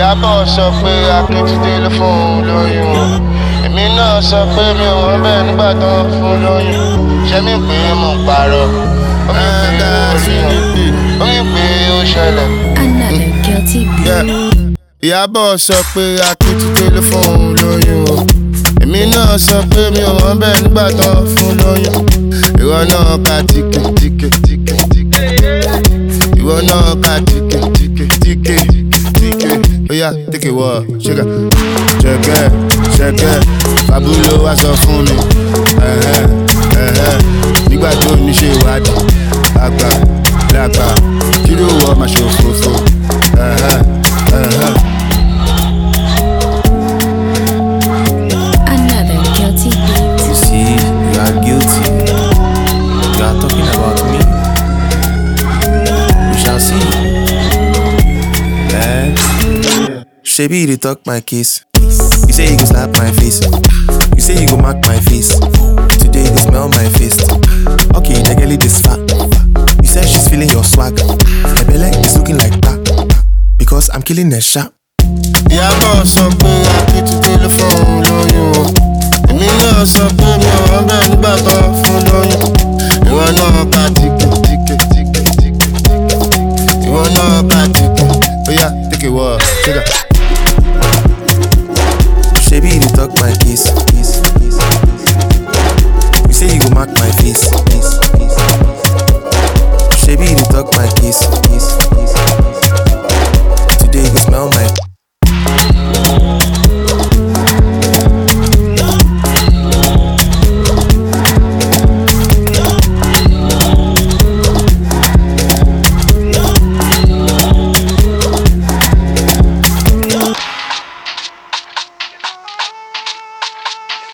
Ìyábọ̀ sọ pé Akíntúndé ló fún òun lóyún o. Èmi náà sọ pé mi ò wọ́n bẹ́ẹ̀ nígbà tó ń fún lóyún. Ṣé mi pé mo ń parọ́? Ó mi pé ó rí wọn. Ó mi pé ó ṣẹlẹ̀. Another guilty beat. Ìyábọ̀ sọ pé Akíntúndé ló fún òun lóyún o. Èmi náà sọ pé mi ò wọ́n bẹ́ẹ̀ nígbà tó ń fún lóyún. Ìwọ náà ka tíkè tíkè tíkè tíkè. Ìwọ náà ka tíkè tíkè tíkè tíkè. Oya tíkè wọ̀ ṣẹ́gà. Ṣẹ́gẹ́ Babulo wá sọ fún mi. Nígbà tó ní ṣe ìwádìí. Lágbà kí ló wọ máa ṣòfófó. Another guilty beat. You see, you are guilty. You are talking about me. We shall see. Shebi, you talk my case. You say you go slap my face. You say you go mark my face. Today you smell my face. Okay, the girl is fat. You said she's feeling your swag. My belly is looking like that because I'm killing the shark. Ìyábọ̀ sọ pé Akíntúndé ló fún òun lóyún o. Èmi náà sọ pé mi ò wọ́n bẹ́ẹ̀ nígbà tó ń fún lóyún. Ìwọ náà ka tíkè tíkè tíkè tíkè. Ìwọ náà ka tíkè. Oya tíkè wọ̀ ṣẹ́gà.